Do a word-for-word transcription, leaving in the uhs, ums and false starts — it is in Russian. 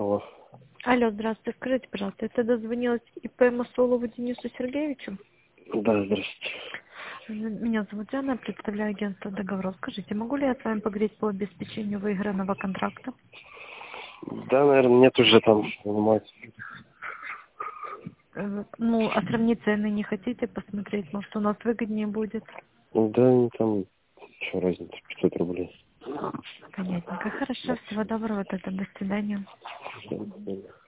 Алло. Алло, здравствуйте. Скажите, пожалуйста, это дозвонилась ИП Масолову Денису Сергеевичу? Да, здравствуйте. Меня зовут Жанна, представляю агентство договоров. Скажите, могу ли я с вами поговорить по обеспечению выигранного контракта? Да, наверное, нет уже там, понимаете. Э, Ну, а сравнить цены не хотите посмотреть? Может, у нас выгоднее будет? Да, там, что разница, пятьсот рублей. Понятненько. Хорошо, всего доброго тогда. До свидания. До свидания.